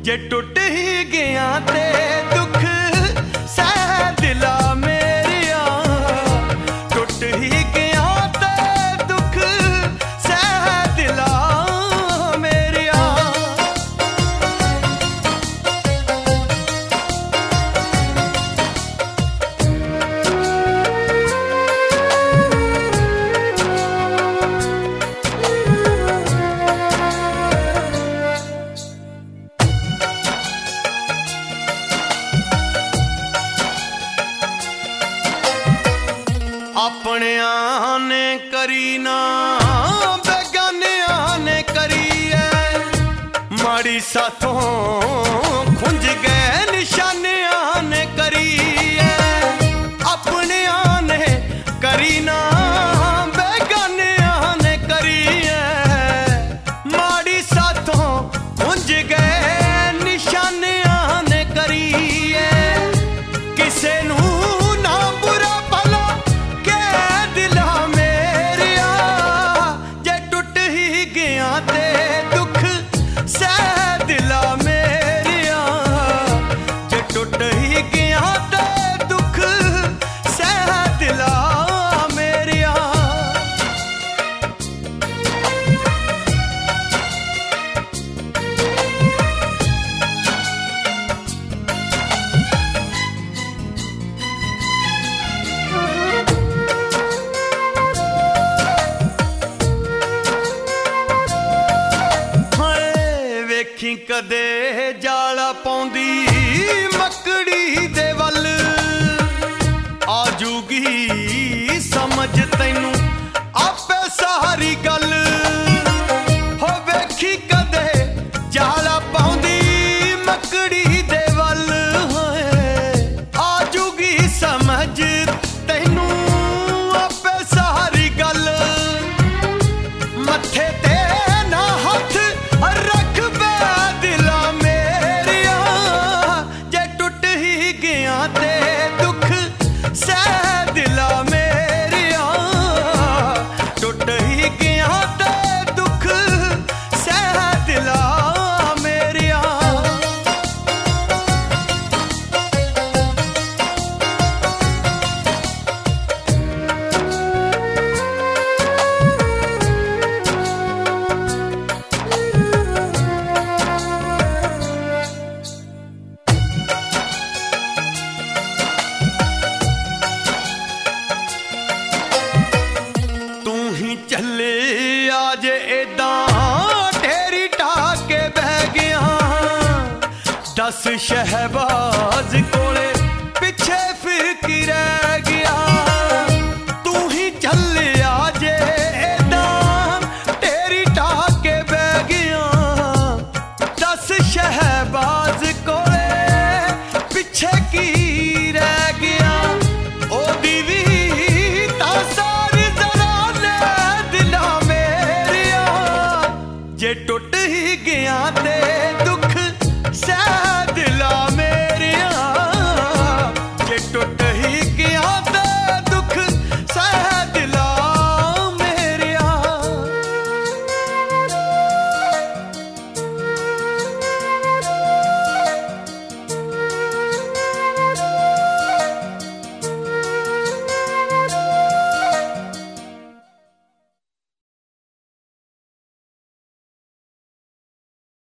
जे टुट ही गया ते दुख सह दिला मेरिया, टुट ही गया ते दुख सह दिला मेरिया। अपनियां ने करी ना बेगानियां ने करी है, माड़ी साथों खुंज गए निशानियां ने करी है। अपनियां ने करी ना बेगानियां ने करी है, माड़ी साथों खुंज गए निशानियां ने करी है। किसे नू कदे जाला पौंदी मकड़ी दे वल, आजूगी समझ तैनू आपे सारी गल। हो वेखी कदे जाला पौंदी मकड़ी दे वल, आजूगी समझ तैनू आपे सारी गल। मत्थे ते ना हथ रख ते दुख सह दिला मेरिया, टुट ही गया ते दुख सह दिला मेरिया। चले आज एदा ढेरी ढाके बह गया, 10 शहबाज कोले पिछे फिर की रह गया। तू ही चले आज एदा ढेरी ढाके बह गया, 10 शहबाज कोले पिछे की रह गया। ओ दीवी जे टुट ही गया ते